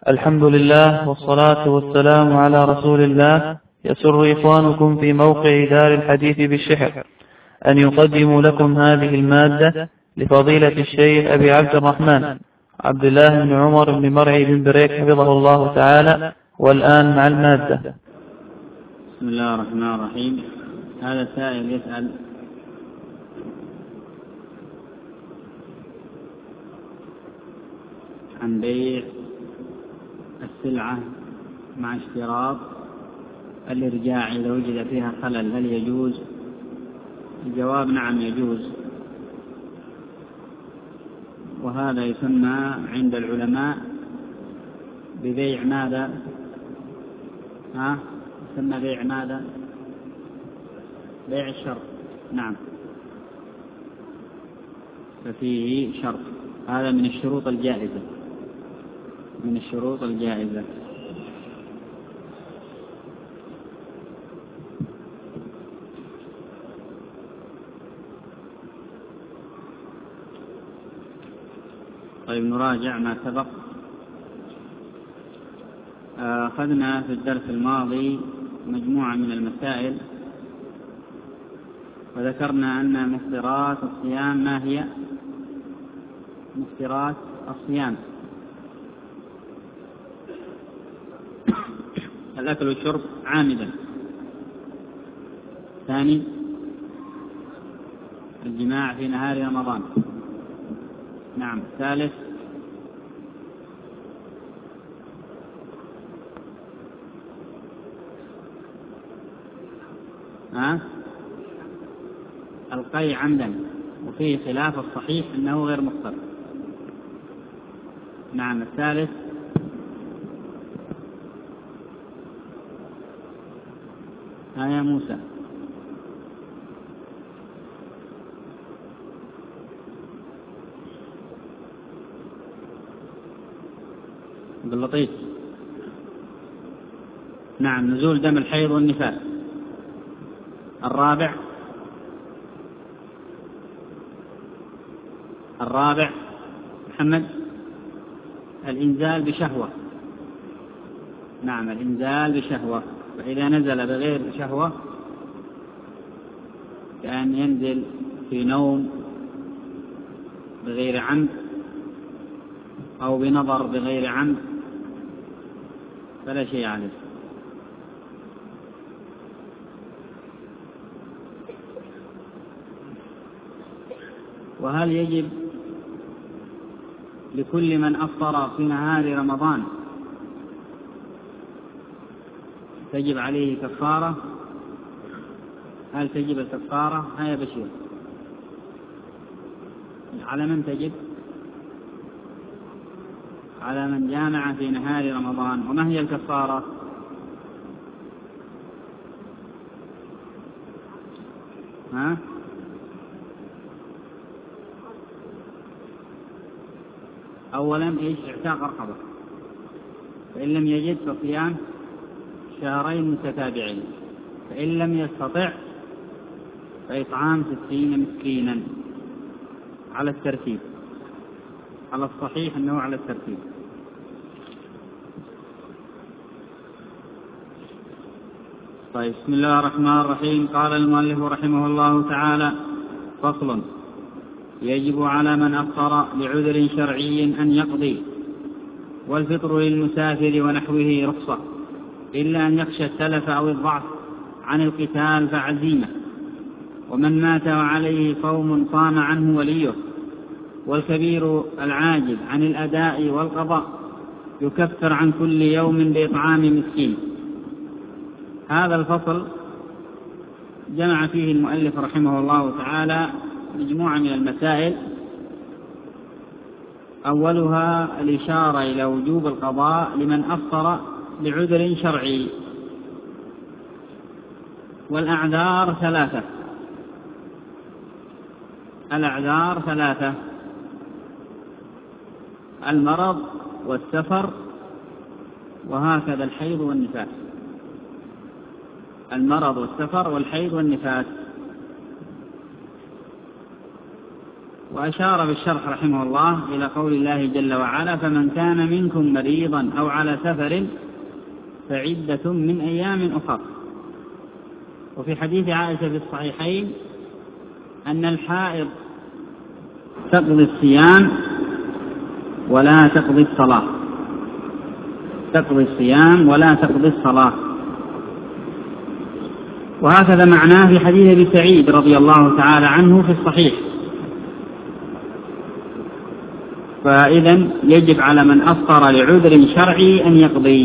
الحمد لله والصلاة والسلام على رسول الله. يسر إخوانكم في موقع دار الحديث بالشحر أن يقدموا لكم هذه المادة لفضيلة الشيخ أبي عبد الرحمن عبد الله بن عمر بن مرعي بن بريك حفظه الله تعالى. والآن مع المادة. بسم الله الرحمن الرحيم. هذا سائل يسأل: عن بيع السلعة مع اشتراط الإرجاع إذا وجد فيها خلل، هل يجوز؟ الجواب: نعم يجوز، وهذا يسمى عند العلماء ببيع ماذا؟ يسمى بيع ماذا؟ بيع الشرط. نعم، ففيه شرط، هذا من الشروط الجائزة، من الشروط الجائزة. طيب، نراجع ما سبق. أخذنا في الدرس الماضي مجموعة من المسائل، وذكرنا أن مفطرات الصيام ما هي؟ مفطرات الصيام: الأكل والشرب عامدا. ثاني: الجماع في نهار رمضان. نعم. ثالث: القي عمدا، وفيه خلاف، الصحيح أنه غير مفطر. نعم. الثالث: يا موسى. باللطيف. نعم، نزول دم الحيض والنفاس. الرابع محمد: الإنزال بشهوة. نعم، الإنزال بشهوة، فإذا نزل بغير شهوة كأن ينزل في نوم بغير عمد أو بنظر بغير عمد فلا شيء عليه. وهل يجب لكل من أفطر في نهار رمضان تجب عليه كفارة؟ هل تجب الكفارة؟ يا بشير، على من تجب؟ على من جامع في نهار رمضان. وما هي الكفارة؟ أولا اعتاق رقبة، فإن لم يجد فصيام شهرين متتابعين، فإن لم يستطع فإطعام 60 مسكينا على الترتيب، على الصحيح أنه على الترتيب. طيب، بسم الله الرحمن الرحيم. قال المؤلف رحمه الله تعالى: فصل: يجب على من أفطر لعذر شرعي أن يقضي، والفطر للمسافر ونحوه رخصة، إلا أن يخشى التلف أو الضعف عن القتال فعزيمة. ومن مات وعليه صوم صام عنه وليه، والكبير العاجز عن الأداء والقضاء يكفر عن كل يوم بإطعام مسكين. هذا الفصل جمع فيه المؤلف رحمه الله تعالى مجموعة من المسائل، أولها الإشارة إلى وجوب القضاء لمن أفطر لعذر شرعي. والأعذار ثلاثة. الأعذار ثلاثة: المرض والسفر، وهكذا الحيض والنفاس. المرض والسفر والحيض والنفاس. وأشار بالشرح رحمه الله إلى قول الله جل وعلا: فمن كان منكم مريضا أو على سفر فعدة من أيام أخر. وفي حديث عائشة في الصحيحين أن الحائض تقضي الصيام ولا تقضي الصلاة، تقضي الصيام ولا تقضي الصلاة. وهكذا معناه في حديث أبي سعيد رضي الله تعالى عنه في الصحيح. فإذا يجب على من أفطر لعذر شرعي أن يقضي.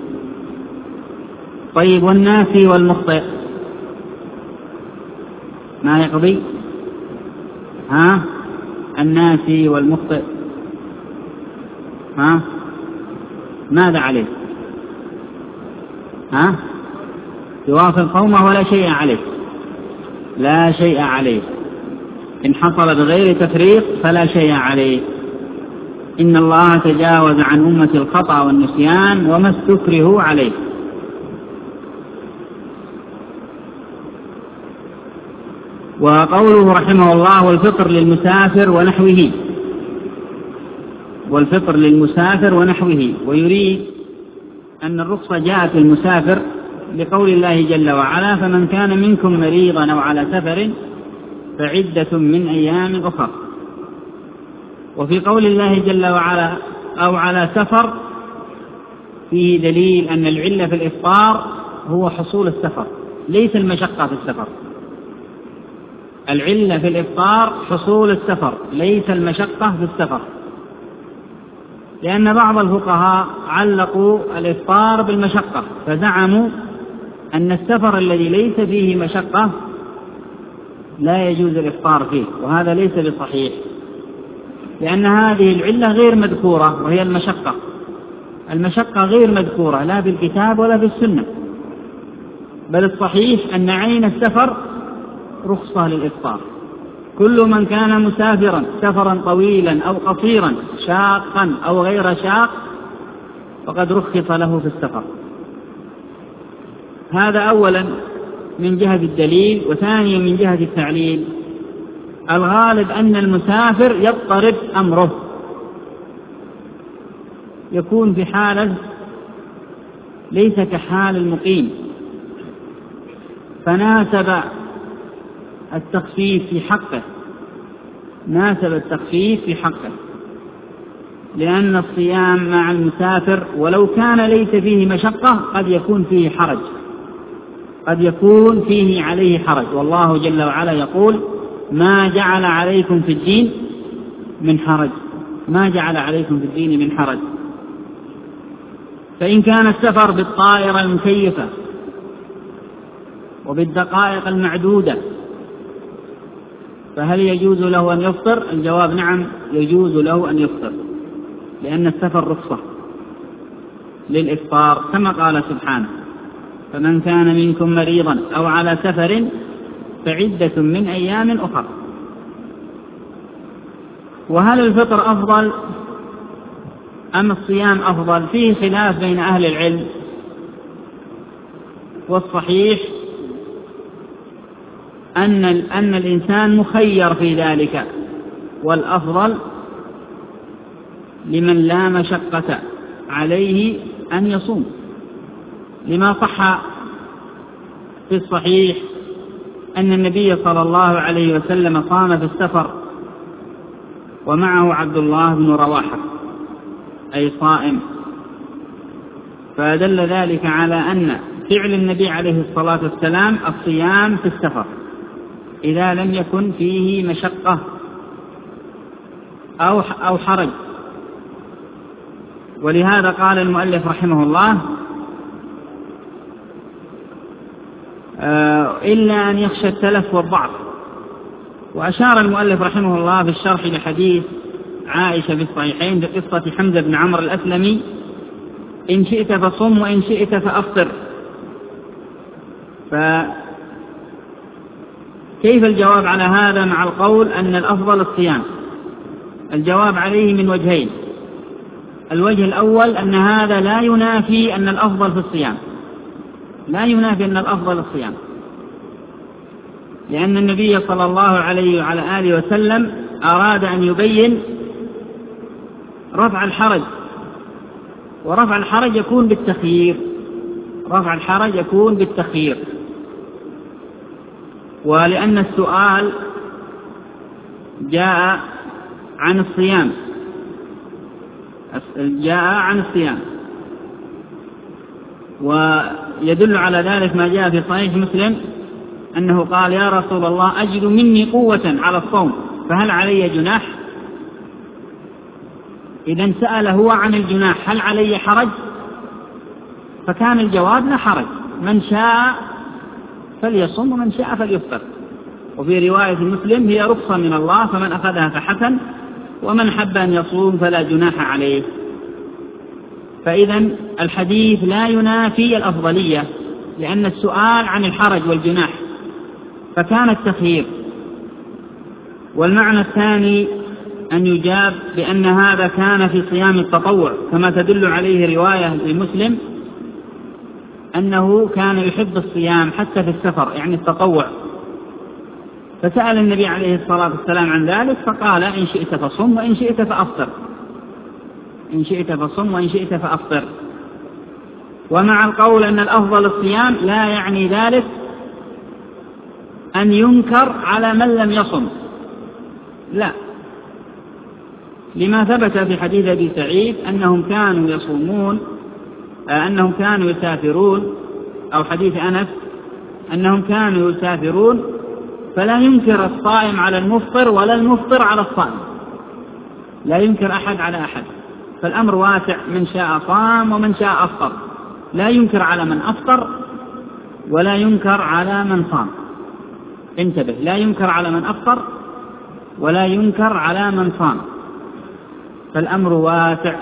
طيب، والناسي والمخطئ ما يقضي؟ الناسي والمخطئ ماذا عليه؟ يواصل قومه ولا شيء عليه؟ لا شيء عليه. إن حصل بغير تفريط فلا شيء عليه. إن الله تجاوز عن أمة الخطأ والنسيان وما استكرهوا عليه. وقوله رحمه الله: والفطر للمسافر ونحوه، والفطر للمسافر ونحوه، ويريد أن الرخصة جاءت للمسافر لقول الله جل وعلا: فمن كان منكم مريضا أو على سفر فعدة من أيام أخر. وفي قول الله جل وعلا: أو على سفر، فيه دليل أن العلة في الإفطار هو حصول السفر، ليس المشقة في السفر. العلة في الإفطار حصول السفر، ليس المشقة في السفر. لأن بعض الفقهاء علقوا الإفطار بالمشقة، فزعموا أن السفر الذي ليس فيه مشقة لا يجوز الإفطار فيه، وهذا ليس بصحيح، لأن هذه العلة غير مذكورة وهي المشقة. المشقة غير مذكورة لا بالكتاب ولا بالسنة، بل الصحيح أن عين السفر رخصة للإفطار. كل من كان مسافرا سفرا طويلا أو قصيرا شاقا أو غير شاق فقد رخص له في السفر. هذا أولا من جهة الدليل. وثانيا من جهة التعليل، الغالب أن المسافر يضطرب أمره، يكون في حالة ليس كحال المقيم، فناسب التخفيف في حقه، ناسب التخفيف في حقه، لأن الصيام مع المسافر ولو كان ليس فيه مشقة قد يكون فيه حرج، قد يكون فيه عليه حرج. والله جل وعلا يقول: ما جعل عليكم في الدين من حرج، ما جعل عليكم في الدين من حرج. فإن كان السفر بالطائرة المكيفة وبالدقائق المعدودة فهل يجوز له أن يفطر؟ الجواب: نعم، يجوز له أن يفطر، لأن السفر رخصة للإفطار، كما قال سبحانه: فمن كان منكم مريضا أو على سفر فعدة من أيام أخر. وهل الفطر أفضل أم الصيام أفضل؟ فيه خلاف بين أهل العلم، والصحيح أن الإنسان مخير في ذلك، والأفضل لمن لا مشقة عليه أن يصوم، لما صح في الصحيح أن النبي صلى الله عليه وسلم صام في السفر ومعه عبد الله بن رواحة أي صائم، فدل ذلك على أن فعل النبي عليه الصلاة والسلام الصيام في السفر إذا لم يكن فيه مشقة أو حرج. ولهذا قال المؤلف رحمه الله: إلا أن يخشى التلف والضعف. وأشار المؤلف رحمه الله في الشرح لحديث عائشة في الصحيحين بقصة حمزة بن عمرو الأسلمي: إن شئت فصم وإن شئت فأفطر. فكيف الجواب على هذا مع القول أن الأفضل الصيام؟ الجواب عليه من وجهين. الوجه الأول أن هذا لا ينافي أن الأفضل في الصيام، لا ينافي أن الأفضل الصيام، لأن النبي صلى الله عليه وعلى آله وسلم أراد أن يبين رفع الحرج، ورفع الحرج يكون بالتخيير، رفع الحرج يكون بالتخيير. ولأن السؤال جاء عن الصيام، ويدل على ذلك ما جاء في صحيح مسلم أنه قال: يا رسول الله، أجد مني قوة على الصوم فهل علي جناح؟ إذا سأل هو عن الجناح، هل علي حرج؟ فكان الجواب: لا حرج، من شاء فليصم ومن شاء فليفطر. وفي رواية مسلم: هي رخصة من الله فمن أخذها فحسن ومن حب أن يصوم فلا جناح عليه. فإذا الحديث لا ينافي الأفضلية، لأن السؤال عن الحرج والجناح فكان التخيير. والمعنى الثاني أن يجاب بأن هذا كان في صيام التطوع، كما تدل عليه رواية في مسلم أنه كان يحب الصيام حتى في السفر، يعني التطوع. فسأل النبي عليه الصلاة والسلام عن ذلك فقال: إن شئت فصم وإن شئت فأفطر، إن شئت فصم وإن شئت فأفطر. ومع القول أن الأفضل الصيام لا يعني ذلك أن ينكر على من لم يصم، لا، لما ثبت في حديث أبي سعيد أنهم كانوا يصومون، أنهم كانوا يسافرون، أو حديث أنس أنهم كانوا يسافرون فلا ينكر الصائم على المفطر ولا المفطر على الصائم، لا ينكر أحد على أحد، فالأمر واسع، من شاء صام ومن شاء أفطر، لا ينكر على من أفطر ولا ينكر على من صام. انتبه، لا ينكر على من أفطر ولا ينكر على من صام، فالأمر واسع.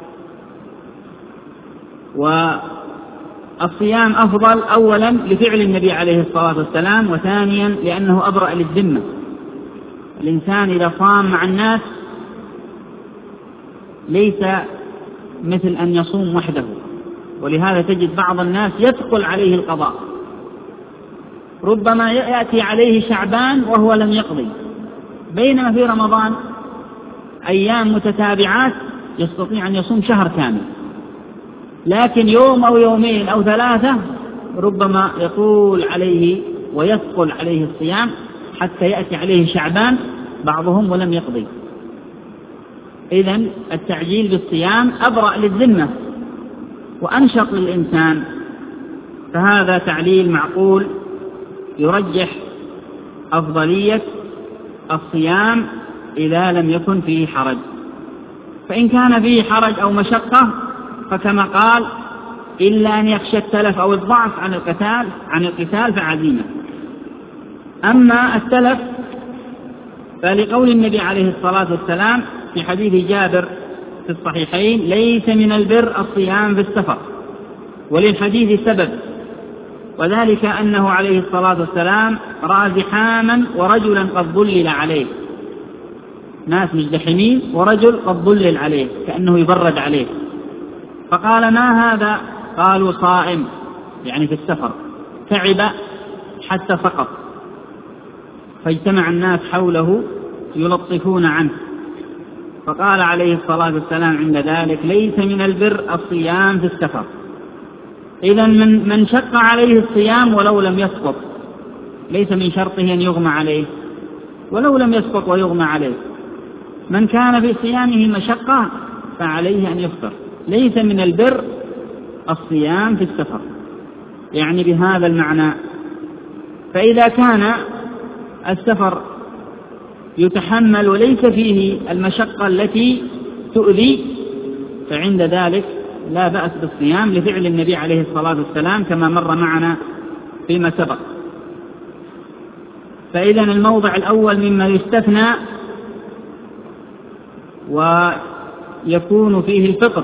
والصيام أفضل أولا لفعل النبي عليه الصلاة والسلام، وثانيا لأنه أبرأ للذمة. الإنسان إذا صام مع الناس ليس مثل أن يصوم وحده، ولهذا تجد بعض الناس يثقل عليه القضاء، ربما يأتي عليه شعبان وهو لم يقضي، بينما في رمضان أيام متتابعات يستطيع أن يصوم شهر كامل، لكن يوم أو يومين أو ثلاثة ربما يطول عليه ويثقل عليه الصيام حتى يأتي عليه شعبان بعضهم ولم يقضي. إذن التعجيل بالصيام أبرأ للذمة وأنشط للإنسان، فهذا تعليل معقول يرجح أفضلية الصيام إذا لم يكن فيه حرج. فإن كان فيه حرج أو مشقة فكما قال: إلا أن يخشى التلف أو الضعف عن القتال فعزيمة. أما التلف فلقول النبي عليه الصلاة والسلام في حديث جابر في الصحيحين: ليس من البر الصيام في السفر. وللحديث سبب، وذلك أنه عليه الصلاة والسلام رأى زحاما ورجلا قد ظلل عليه، ناس مزدحمين ورجل قد ظلل عليه كأنه يبرد عليه، فقال: ما هذا؟ قالوا: صائم، يعني في السفر، تعب حتى سقط. فاجتمع الناس حوله يلطفون عنه، فقال عليه الصلاة والسلام عند ذلك: ليس من البر الصيام في السفر. إذن من شق عليه الصيام ولو لم يسقط ليس من شرطه أن يغمى عليه، ولو لم يسقط ويغمى عليه. من كان في صيامه مشقة فعليه أن يفطر. ليس من البر الصيام في السفر، يعني بهذا المعنى. فإذا كان السفر يتحمل وليس فيه المشقة التي تؤذي فعند ذلك لا بأس بالصيام لفعل النبي عليه الصلاة والسلام كما مر معنا فيما سبق. فإذا الموضع الأول مما يستثنى ويكون فيه الفطر،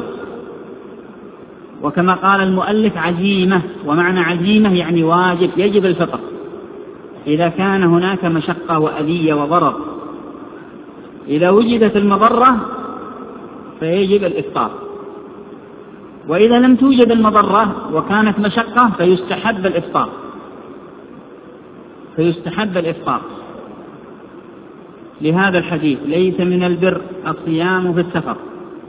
وكما قال المؤلف: عزيمة، ومعنى عزيمة يعني واجب، يجب الفطر إذا كان هناك مشقة وأذية وضرر. إذا وجدت المضرة فيجب الإفطار، وإذا لم توجد المضرة وكانت مشقة فيستحب الإفطار. لهذا الحديث: ليس من البر الصيام في السفر.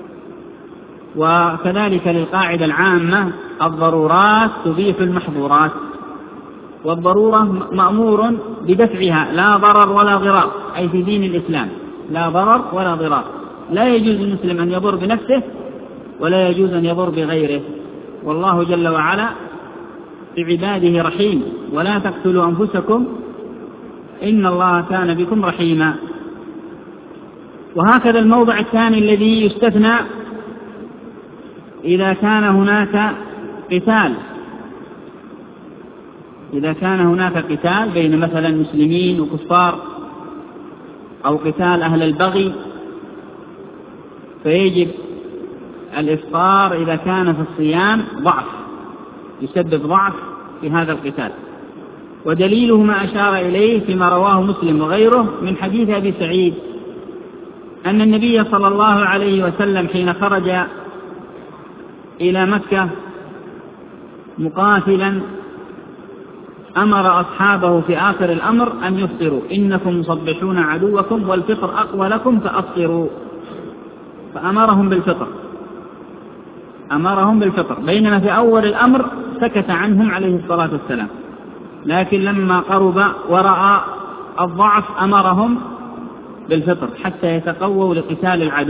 وكذلك للقاعدة العامة: الضرورات تبيح المحظورات. والضرورة مأمور بدفعها، لا ضرر ولا ضرار، أي في دين الإسلام لا ضرر ولا ضرار. لا يجوز للمسلم أن يضر بنفسه ولا يجوز أن يضر بغيره. والله جل وعلا بعباده رحيم: ولا تقتلوا أنفسكم إن الله كان بكم رحيما. وهكذا الموضع الثاني الذي يستثنى: إذا كان هناك قتال، إذا كان هناك قتال بين مثلا مسلمين وكفار، أو قتال أهل البغي، فيجب الإفطار إذا كان في الصيام ضعف، يسبب ضعف في هذا القتال. ودليله ما أشار إليه فيما رواه مسلم وغيره من حديث أبي سعيد أن النبي صلى الله عليه وسلم حين خرج إلى مكة مقاتلا أمر أصحابه في آخر الأمر أن يفطروا: إنكم مصبحون عدوكم والفطر أقوى لكم فأفطروا. فأمرهم بالفطر، بينما في أول الأمر سكت عنهم عليه الصلاة والسلام، لكن لما قرب ورأى الضعف أمرهم بالفطر حتى يتقووا لقتال العدو.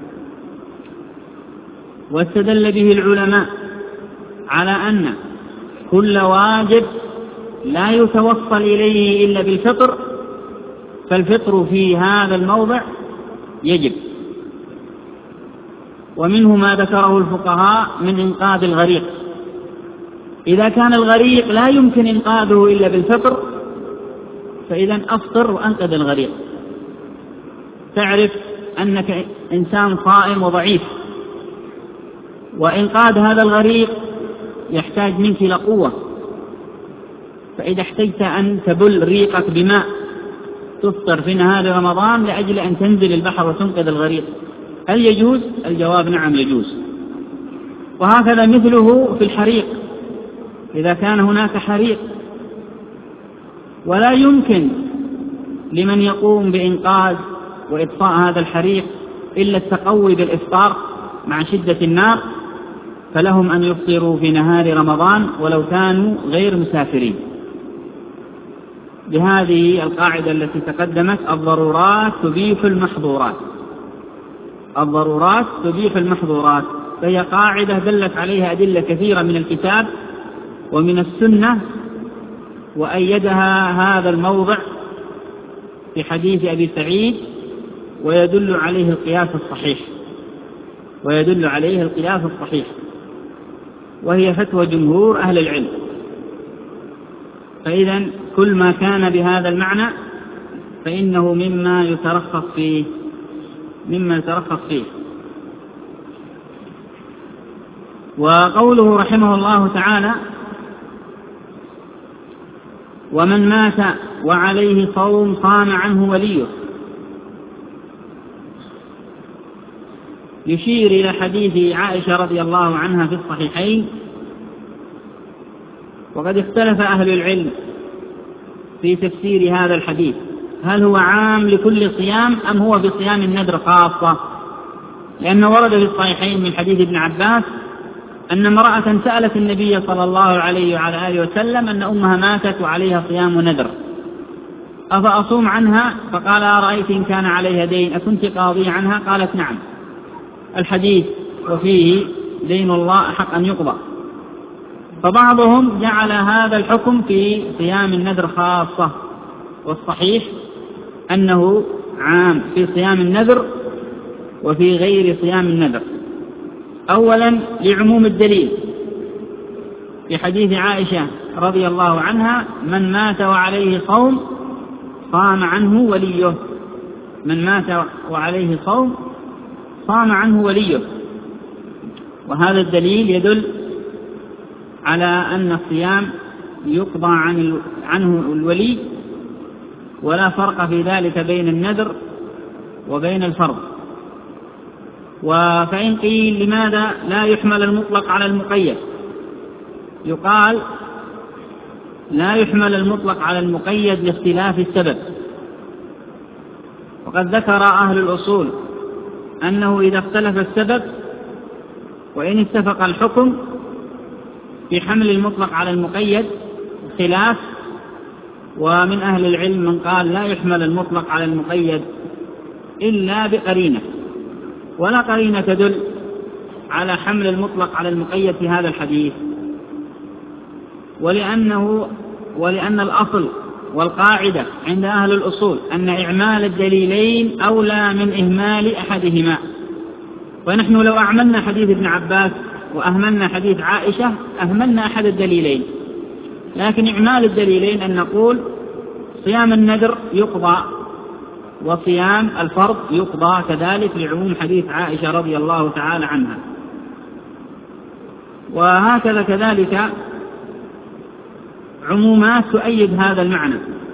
واستدل به العلماء على أن كل واجب لا يتوصل إليه إلا بالفطر، فالفطر في هذا الموضع يجب. ومنه ما ذكره الفقهاء من إنقاذ الغريق. إذا كان الغريق لا يمكن إنقاذه إلا بالفطر، فإذا أفطر وأنقذ الغريق. تعرف أنك إنسان صائم وضعيف، وإنقاذ هذا الغريق يحتاج منك إلى قوة، فإذا احتجت أن تبل ريقك بماء تفطر في نهار رمضان لأجل أن تنزل البحر وتنقذ الغريق، هل يجوز؟ الجواب نعم يجوز. وهكذا مثله في الحريق، إذا كان هناك حريق ولا يمكن لمن يقوم بإنقاذ وإطفاء هذا الحريق إلا التقوي بالإفطار مع شدة النار، فلهم أن يفطروا في نهار رمضان ولو كانوا غير مسافرين. بهذه القاعدة التي تقدمت: الضرورات تبيح المحظورات. الضرورات تبيح المحظورات، فهي قاعدة دلت عليها أدلة كثيرة من الكتاب ومن السنة، وأيدها هذا الموضع في حديث أبي سعيد، ويدل عليه القياس الصحيح، وهي فتوى جمهور أهل العلم. فإذا كل ما كان بهذا المعنى فإنه مما يترخص فيه. وقوله رحمه الله تعالى: ومن مات وعليه صوم صام عنه وليه، يشير إلى حديث عائشة رضي الله عنها في الصحيحين. وقد اختلف أهل العلم في تفسير هذا الحديث، هل هو عام لكل صيام أم هو بصيام النذر خاصة؟ لأنه ورد في الصحيحين من حديث ابن عباس أن امرأة سألت النبي صلى الله عليه وعلى آله وسلم أن أمها ماتت وعليها صيام نذر أفأصوم عنها؟ فقال: أرأيت إن كان عليها دين أكنت قاضي عنها؟ قالت: نعم. الحديث وفيه دين الله حق أن يقضى. فبعضهم جعل هذا الحكم في صيام النذر خاصة، والصحيح أنه عام في صيام النذر وفي غير صيام النذر. أولا لعموم الدليل في حديث عائشة رضي الله عنها: من مات وعليه صوم صام عنه وليه. من مات وعليه صوم صام عنه وليه. وهذا الدليل يدل على أن الصيام يقضى عنه الولي، ولا فرق في ذلك بين النذر وبين الفرض. فإن قيل لماذا لا يحمل المطلق على المقيد؟ يقال: لا يحمل المطلق على المقيد لاختلاف السبب. وقد ذكر أهل الأصول أنه إذا اختلف السبب وإن اتفق الحكم في حمل المطلق على المقيد خلاف، ومن أهل العلم من قال لا يحمل المطلق على المقيد إلا بقرينة، ولا قرينة تدل على حمل المطلق على المقيد في هذا الحديث، ولأن الأصل والقاعدة عند أهل الأصول أن إعمال الدليلين أولى من إهمال أحدهما. ونحن لو أعملنا حديث ابن عباس وأهملنا حديث عائشة أهملنا أحد الدليلين، لكن إعمال الدليلين أن نقول صيام النذر يقضى وصيام الفرض يقضى كذلك لعموم حديث عائشة رضي الله تعالى عنها. وهكذا كذلك عمومات تؤيد هذا المعنى.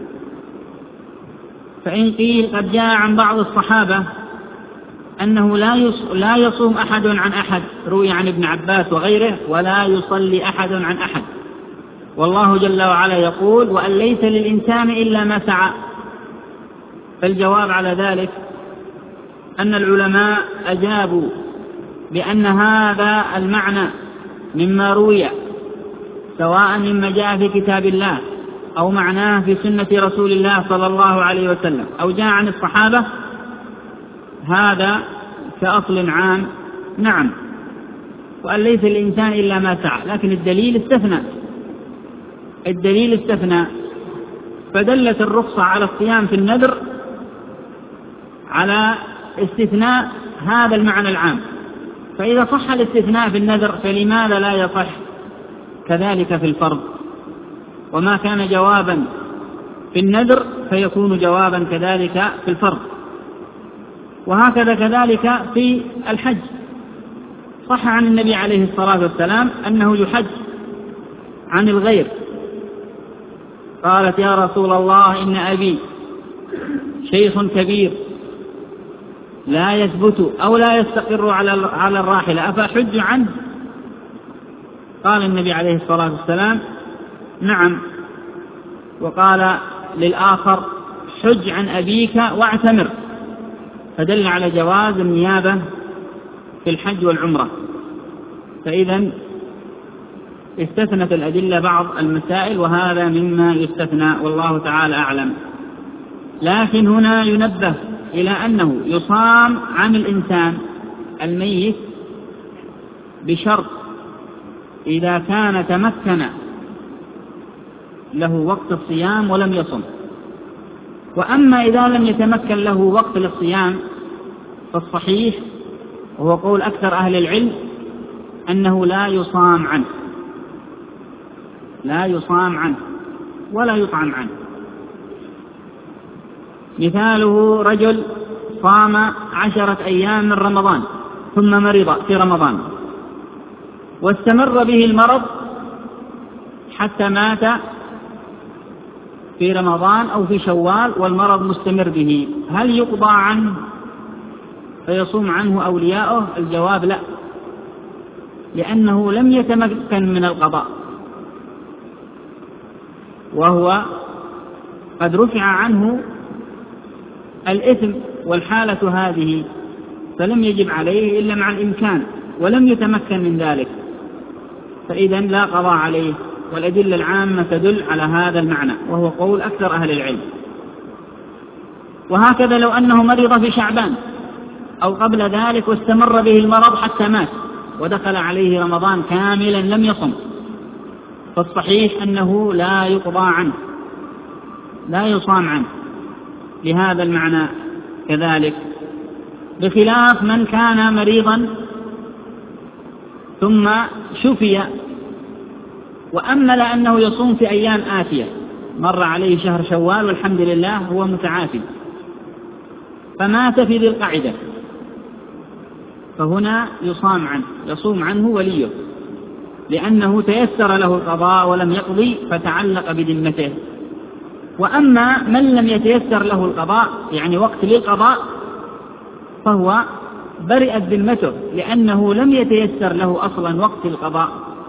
فإن قيل قد جاء عن بعض الصحابة أنه لا يصوم أحد عن أحد، روي عن ابن عباس وغيره، ولا يصلي أحد عن أحد، والله جل وعلا يقول وأن ليس للإنسان إلا ما سعى. فالجواب على ذلك أن العلماء أجابوا بأن هذا المعنى مما روي سواء مما جاء في كتاب الله أو معناه في سنة رسول الله صلى الله عليه وسلم أو جاء عن الصحابة، هذا كأصل عام نعم، وأن ليس الإنسان إلا ما سعى، لكن الدليل استثنى، فدلت الرخصة على الصيام في النذر على استثناء هذا المعنى العام. فإذا صح الاستثناء في النذر فلماذا لا يصح كذلك في الفرض؟ وما كان جوابا في النذر فيكون جوابا كذلك في الفرض. وهكذا كذلك في الحج، صح عن النبي عليه الصلاة والسلام أنه يحج عن الغير. قالت يا رسول الله إن أبي شيخ كبير لا يثبت أو لا يستقر على الراحلة أفحج عنه؟ قال النبي عليه الصلاة والسلام نعم، وقال للآخر حج عن أبيك واعتمر، فدل على جواز النيابة في الحج والعمرة. فإذا استثنت الأدلة بعض المسائل، وهذا مما يستثنى والله تعالى أعلم. لكن هنا ينبه إلى أنه يصام عن الإنسان الميت بشرط إذا كان تمكن له وقت الصيام ولم يصم. وأما إذا لم يتمكن له وقت للصيام فالصحيح وهو قول أكثر أهل العلم أنه لا يصام عنه ولا يطعم عنه. مثاله رجل صام 10 أيام من رمضان ثم مرض في رمضان واستمر به المرض حتى مات في رمضان أو في شوال والمرض مستمر به، هل يقضى عنه فيصوم عنه أولياؤه؟ الجواب لا، لأنه لم يتمكن من القضاء، وهو قد رفع عنه الإثم والحالة هذه، فلم يجب عليه إلا مع الإمكان ولم يتمكن من ذلك، فإذا لا قضاء عليه. والأدلة العامة تدل على هذا المعنى وهو قول أكثر أهل العلم. وهكذا لو أنه مرض في شعبان أو قبل ذلك واستمر به المرض حتى مات ودخل عليه رمضان كاملا لم يصم، فالصحيح أنه لا يقضى عنه لا يصام عنه لهذا المعنى كذلك، بخلاف من كان مريضا ثم شفي وأمل أنه يصوم في أيام آتية، مر عليه شهر شوال والحمد لله هو متعافي، فمات في ذي القعدة، فهنا يصوم عنه وليه، لأنه تيسر له القضاء ولم يقضي فتعلق بذمته. وأما من لم يتيسر له القضاء يعني وقت للقضاء فهو برئت ذمته، لأنه لم يتيسر له أصلا وقت القضاء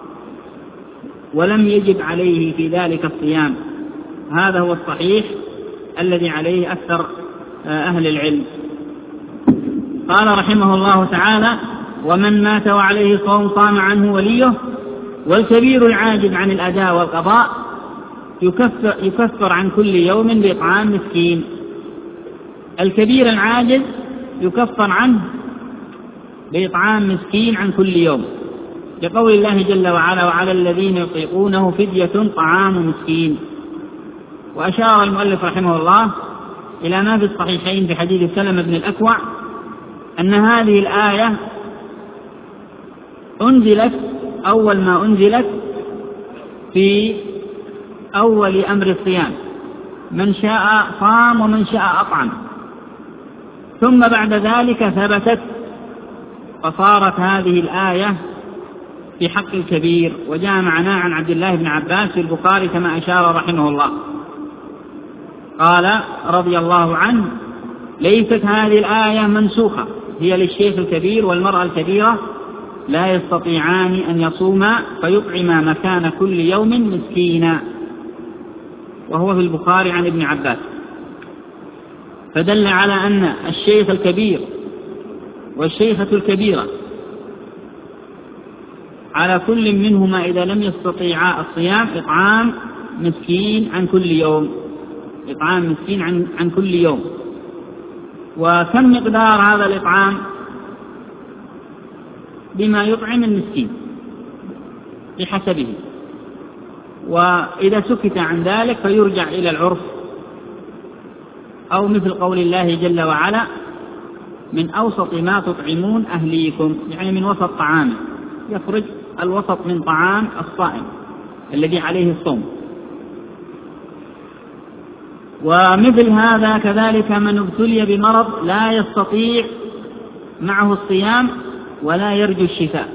ولم يجب عليه في ذلك الصيام. هذا هو الصحيح الذي عليه أكثر أهل العلم. قال رحمه الله تعالى: ومن مات وعليه صوم صام عنه وليه، والكبير العاجز عن الأداء والقضاء يكفر عن كل يوم بإطعام مسكين. الكبير العاجز يكفر عنه بإطعام مسكين عن كل يوم، لقول الله جل وعلا: وعلى الذين يطيقونه فدية طعام مسكين. وأشار المؤلف رحمه الله إلى ما في الصحيحين في حديث سلمة بن الأكوع أن هذه الآية أنزلت أول ما أنزلت في أول أمر الصيام، من شاء صام ومن شاء أطعم، ثم بعد ذلك ثبتت فصارت هذه الآية في حق الكبير. وجاء معناه عن عبد الله بن عباس في البخاري كما أشار رحمه الله، قال رضي الله عنه: ليست هذه الآية منسوخة، هي للشيخ الكبير والمرأة الكبيرة لا يستطيعان أن يصوما فيطعما مكان كل يوم مسكينا، وهو في البخاري عن ابن عباس. فدل على أن الشيخ الكبير والشيخة الكبيرة على كل منهما إذا لم يستطيعا الصيام إطعام مسكين عن كل يوم، إطعام مسكين عن كل يوم. وكم مقدار هذا الإطعام؟ بما يطعم المسكين بحسبه، وإذا سكت عن ذلك فيرجع إلى العرف، أو مثل قول الله جل وعلا: من أوسط ما تطعمون أهليكم، يعني من وسط طعامه، يخرج الوسط من طعام الصائم الذي عليه الصوم. ومثل هذا كذلك من ابتلي بمرض لا يستطيع معه الصيام ولا يرجو الشفاء،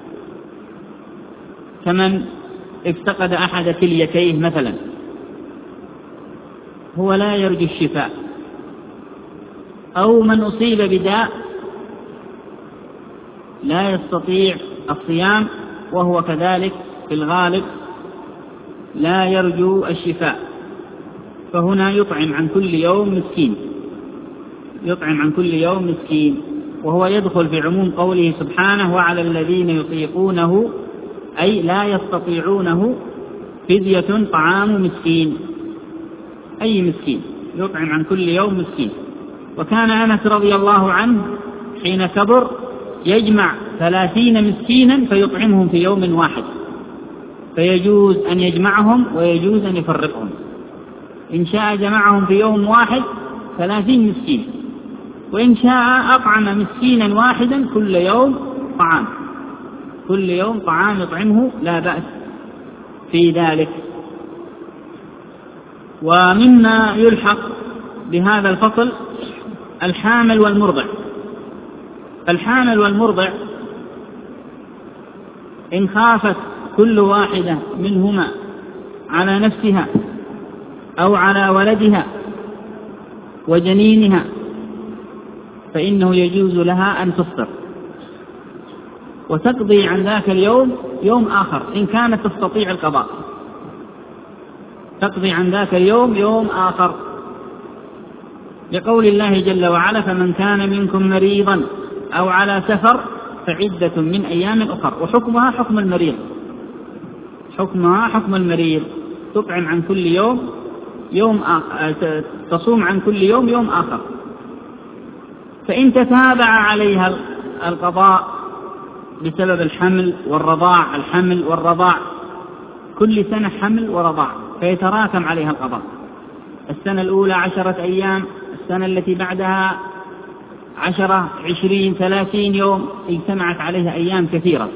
كمن افتقد أحد كليتيه مثلا، هو لا يرجو الشفاء، أو من أصيب بداء لا يستطيع الصيام وهو كذلك في الغالب لا يرجو الشفاء، فهنا يطعم عن كل يوم مسكين، يطعم عن كل يوم مسكين، وهو يدخل في عموم قوله سبحانه: وعلى الذين يطيقونه أي لا يستطيعونه فدية طعام مسكين، أي مسكين يطعم عن كل يوم مسكين. وكان أنس رضي الله عنه حين كبر يجمع 30 مسكينا فيطعمهم في يوم واحد، فيجوز أن يجمعهم ويجوز أن يفرقهم. إن شاء جمعهم في يوم واحد 30 مسكين، وإن شاء أطعم مسكينا واحدا كل يوم طعام، كل يوم طعام يطعمه لا بأس في ذلك. ومما يلحق بهذا الفصل الحامل والمرضع. الحامل والمرضع إن خافت كل واحدة منهما على نفسها أو على ولدها وجنينها فإنه يجوز لها أن تفطر وتقضي عن ذاك اليوم يوم آخر إن كانت تستطيع القضاء، تقضي عن ذاك اليوم يوم آخر، لقول الله جل وعلا: فمن كان منكم مريضا أو على سفر فعدة من أيام أخر. وحكمها حكم المريض، حكمها حكم المريض، تطعم عن كل يوم تصوم عن كل يوم آخر. فإن تتابع عليها القضاء بسبب الحمل والرضاع، الحمل والرضاع كل سنة حمل ورضاع، فيتراكم عليها القضاء، السنة الأولى 10 أيام، السنة التي بعدها 10 20 30 يوم، اجتمعت عليها أيام كثيرة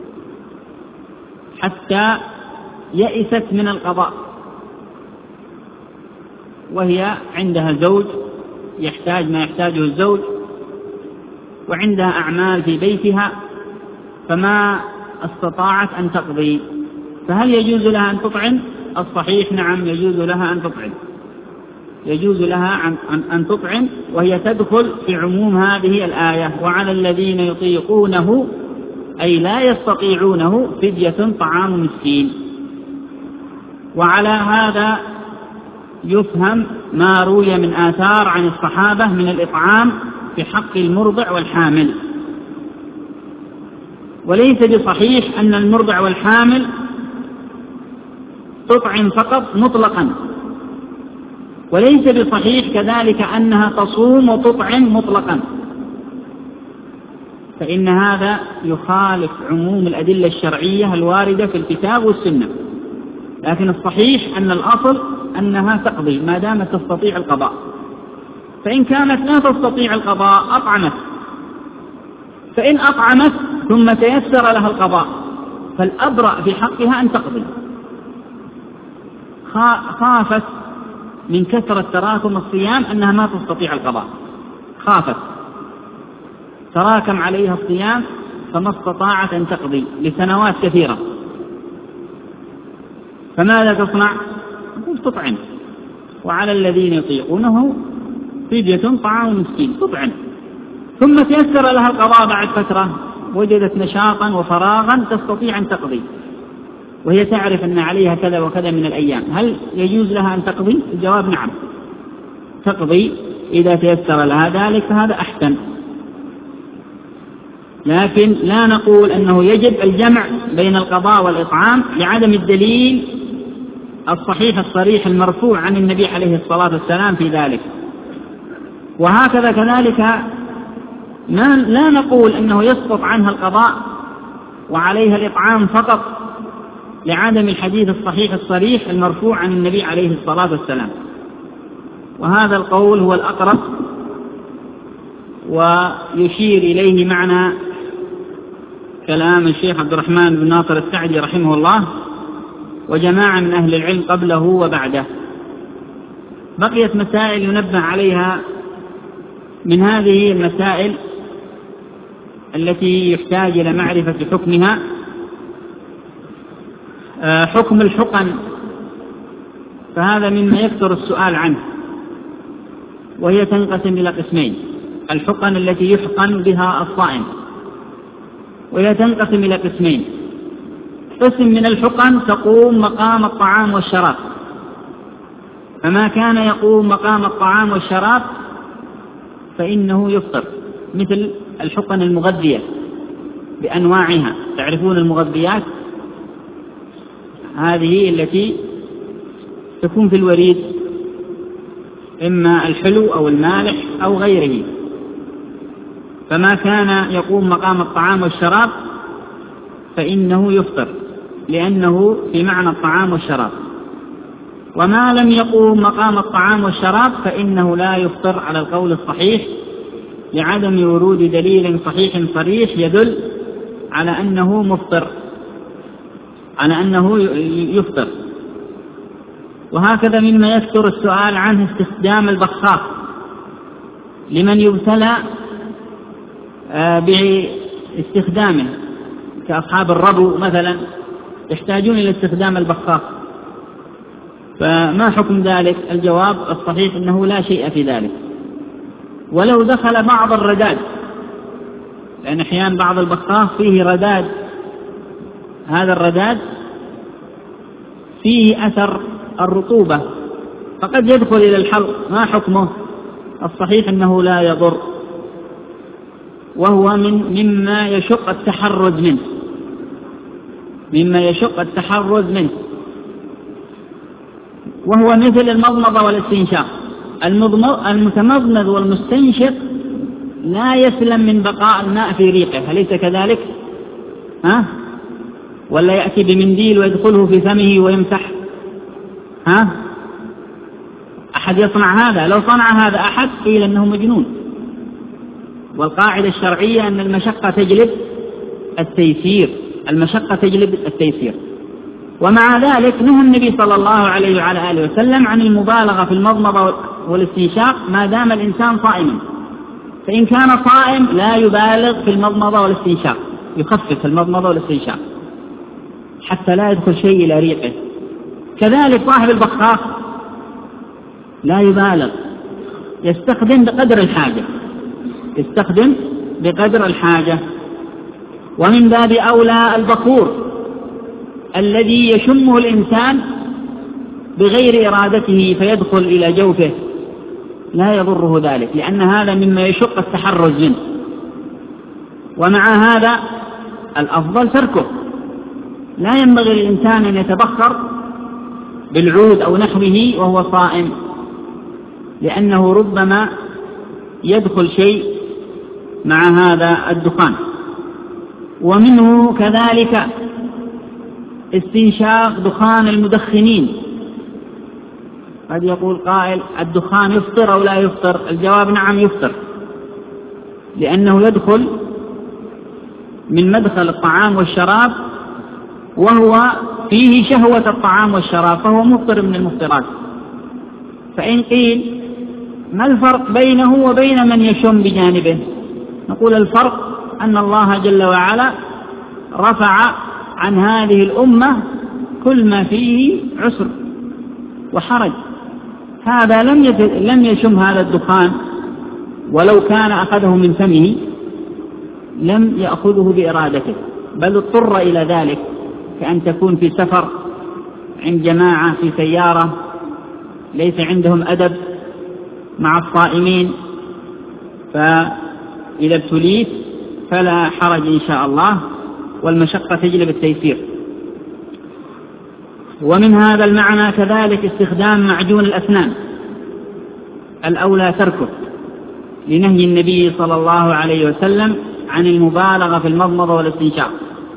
حتى يئست من القضاء، وهي عندها زوج يحتاج ما يحتاجه الزوج، وعندها أعمال في بيتها فما استطاعت أن تقضي. فهل يجوز لها أن تطعم؟ الصحيح نعم، يجوز لها أن تطعم، يجوز لها أن تطعم، وهي تدخل في عموم هذه الآية: وعلى الذين يطيقونه أي لا يستطيعونه فدية طعام مسكين. وعلى هذا يفهم ما روي من آثار عن الصحابة من الإطعام في حق المرضع والحامل. وليس بصحيح أن المرضع والحامل تطعم فقط مطلقا، وليس بصحيح كذلك أنها تصوم وتطعم مطلقا، فإن هذا يخالف عموم الأدلة الشرعية الواردة في الكتاب والسنة. لكن الصحيح أن الأصل أنها تقضي ما دامت تستطيع القضاء، فإن كانت لا تستطيع القضاء أطعمت، فإن أطعمت ثم تيسر لها القضاء فالأبرأ في حقها أن تقضي. خافت من كثرة تراكم الصيام أنها ما تستطيع القضاء، خافت تراكم عليها الصيام فما استطاعت أن تقضي لسنوات كثيرة، فماذا تصنع؟ تطعم، وعلى الذين يطيقونه فدية طعام مسكين، تطعم، ثم تيسر لها القضاء بعد فترة، وجدت نشاطا وفراغا تستطيع أن تقضي، وهي تعرف أن عليها كذا وكذا من الأيام، هل يجوز لها أن تقضي؟ الجواب نعم، تقضي إذا تيسر لها ذلك، فهذا أحسن. لكن لا نقول أنه يجب الجمع بين القضاء والإطعام لعدم الدليل الصحيح الصريح المرفوع عن النبي عليه الصلاة والسلام في ذلك. وهكذا كذلك لا نقول أنه يسقط عنها القضاء وعليها الإطعام فقط لعدم الحديث الصحيح الصريح المرفوع عن النبي عليه الصلاة والسلام، وهذا القول هو الأقرب ويشير إليه معنى كلام الشيخ عبد الرحمن بن ناصر السعدي رحمه الله وجماعة من أهل العلم قبله وبعده. بقيت مسائل ينبه عليها، من هذه المسائل التي يحتاج إلى معرفة حكمها حكم الحقن، فهذا مما يكثر السؤال عنه، وهي تنقسم إلى قسمين: الحقن التي يحقن بها الصائم، وهي تنقسم إلى قسمين: قسم من الحقن تقوم مقام الطعام والشراب، فما كان يقوم مقام الطعام والشراب فإنه يفطر، مثل الحقن المغذية بأنواعها، تعرفون المغذيات هذه التي تكون في الوريد، إما الحلو أو المالح أو غيره، فما كان يقوم مقام الطعام والشراب فإنه يفطر لأنه في معنى الطعام والشراب، وما لم يقوم مقام الطعام والشراب فإنه لا يفطر على القول الصحيح لعدم ورود دليل صحيح صريح يدل على أنه مفطر، على أنه يفطر. وهكذا مما يكثر السؤال عنه استخدام البخاخ لمن يبتلى باستخدامه، كأصحاب الربو مثلا يحتاجون إلى استخدام البخاخ، فما حكم ذلك؟ الجواب الصحيح أنه لا شيء في ذلك، ولو دخل بعض الرداد، لأن أحيانا بعض البخاخ فيه رداد، هذا الرداد فيه أثر الرطوبة فقد يدخل إلى الحلق، ما حكمه؟ الصحيح أنه لا يضر، وهو مما يشق التحرز منه، مما يشق التحرز منه، وهو مثل المضمضة والاستنشاق. المتمضمض والمستنشق لا يسلم من بقاء الماء في ريقه، أليس كذلك؟ ولا يأتي بمنديل ويدخله في فمه ويمسح؟ أحد يصنع هذا؟ لو صنع هذا أحد قيل أنه مجنون. والقاعدة الشرعية أن المشقة تجلب التيسير، المشقة تجلب التيسير. ومع ذلك نهى النبي صلى الله عليه وعلى آله وسلم عن المبالغة في المضمضة والاستنشاق ما دام الإنسان صائما، فإن كان صائم لا يبالغ في المضمضة والاستنشاق، يخفف المضمضة والاستنشاق حتى لا يدخل شيء إلى ريقه. كذلك صاحب البخاخ لا يبالغ، يستخدم بقدر الحاجة، يستخدم بقدر الحاجة. ومن باب أولى البخور الذي يشمه الإنسان بغير إرادته فيدخل إلى جوفه لا يضره ذلك، لأن هذا مما يشق التحرز منه. ومع هذا الأفضل تركه. لا ينبغي للإنسان أن يتبخر بالعود أو نحوه وهو صائم، لأنه ربما يدخل شيء مع هذا الدخان. ومنه كذلك استنشاق دخان المدخنين. قد يقول قائل الدخان يفطر أو لا يفطر؟ الجواب نعم يفطر، لأنه يدخل من مدخل الطعام والشراب وهو فيه شهوة الطعام والشراب، فهو مفطر من المفطرات. فإن قيل ما الفرق بينه وبين من يشم بجانبه؟ نقول الفرق أن الله جل وعلا رفع عن هذه الأمة كل ما فيه عسر وحرج. هذا لم يشم هذا الدخان، ولو كان أخذه من فمه لم يأخذه بإرادته، بل اضطر إلى ذلك، كأن تكون في سفر عند جماعة في سيارة ليس عندهم أدب مع الصائمين، فإذا ابتليت فلا حرج إن شاء الله، والمشقة تجلب التيسير. ومن هذا المعنى كذلك استخدام معجون الأسنان، الأولى تركه لنهي النبي صلى الله عليه وسلم عن المبالغة في المضمضة والاستنشاق.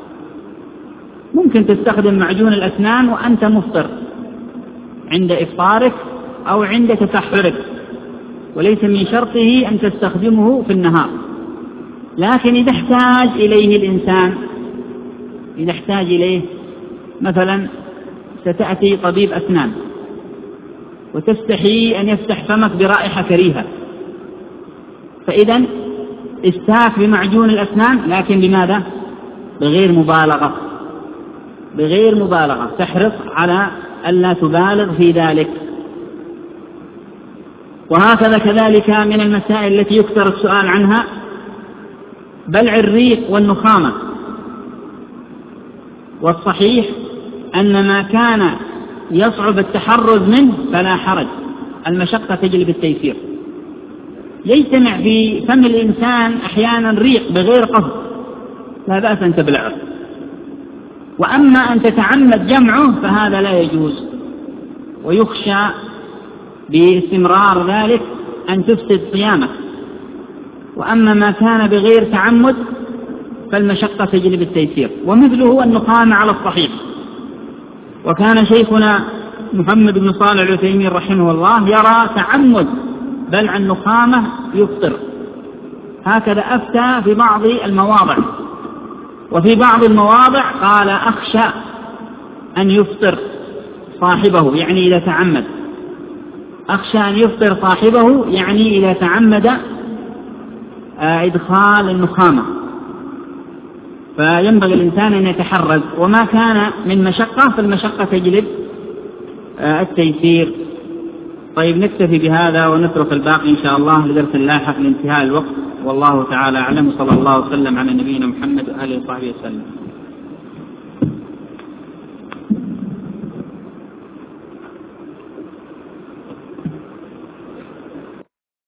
ممكن تستخدم معجون الأسنان وأنت مفطر عند إفطارك أو عند تسحرك، وليس من شرطه أن تستخدمه في النهار، لكن إذا احتاج إليه الإنسان، إذا احتاج إليه مثلا ستأتي طبيب أسنان وتستحي أن يفتح فمك برائحة كريهة، فإذا استاك بمعجون الأسنان، لكن بماذا؟ بغير مبالغة، بغير مبالغة، تحرص على ألا تبالغ في ذلك. وهكذا كذلك من المسائل التي يكثر السؤال عنها بلع الريق والنخامة، والصحيح أن ما كان يصعب التحرز منه فلا حرج، المشقة تجلب التيسير. يجتمع في فم الإنسان أحيانا ريق بغير قصد، لا بأس أن تبلعه، وأما أن تتعمد جمعه فهذا لا يجوز، ويخشى باستمرار ذلك أن تفسد صيامك. وأما ما كان بغير تعمد فالمشقة تجلب التيسير، ومثله النخامة على الصحيح. وكان شيخنا محمد بن صالح العثيمين رحمه الله يرى تعمد بلع النخامة يفطر، هكذا أفتى في بعض المواضع. وفي بعض المواضع قال أخشى أن يفطر صاحبه، يعني إذا تعمد، أخشى أن يفطر صاحبه يعني إذا تعمد إدخال النخامة، فينبغي الإنسان أن يتحرز. وما كان من مشقة فالمشقة تجلب التيسير. طيب نكتفي بهذا ونترك الباقي إن شاء الله لدرس لاحق لانتهاء الوقت، والله تعالى أعلم، صلى الله وسلم على نبينا محمد وآله وصحبه وسلم.